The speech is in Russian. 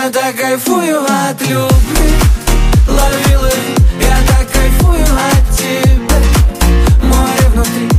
Я так кайфую от любви. Лови, лови, я так кайфую от тебя. Море внутри,